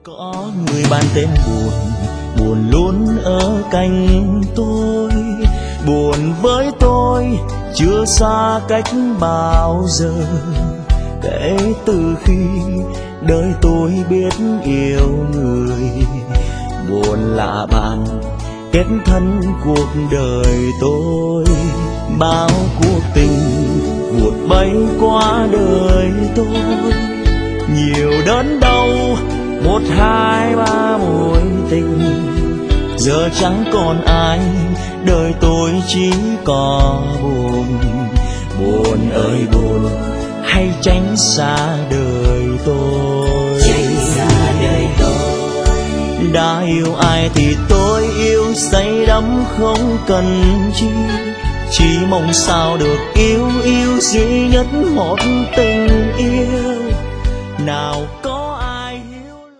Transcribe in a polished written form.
Có người bạn tên buồn, buồn luôn ở cạnh tôi, buồn với tôi chưa xa cách bao giờ. Kể từ khi đời tôi biết yêu người, buồn là bạn kết thân cuộc đời tôi. Bao cuộc tình vụt bay qua đời tôi, nhiều đớn đau một hai ba mối tình. Giờ chẳng còn ai, đời tôi chỉ có buồn. Buồn ơi buồn, hãy tránh xa đời tôi. Đã yêu ai thì tôi yêu say đắm không cần chi, chỉ mong sao được yêu duy nhất một tình yêu nào.